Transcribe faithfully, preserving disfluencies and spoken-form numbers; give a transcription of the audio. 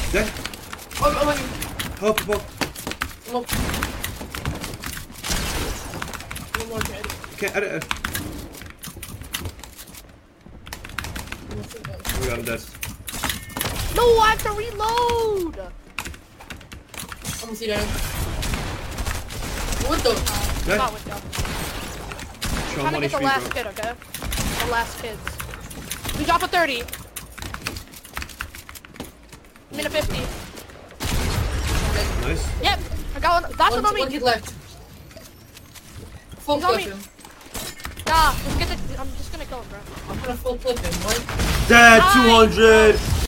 Dead. Oh, oh, my. Help, help. No. No more kid. Can't edit it. Oh my god, I'm dead. No, I have to reload! Almost dead. What the? Dead. Not with you. Show I'm him trying one to get the H P, last bro. kid, okay? The last kids. We drop a thirty. I'm in a fifty. Nice. Yep, I got one. That's One, one on one me. kid left. Full He's on clip me. him. Nah, let's get the. I'm just gonna kill him, bro. I'm gonna full clip him. What? Dead, Nice. two hundred!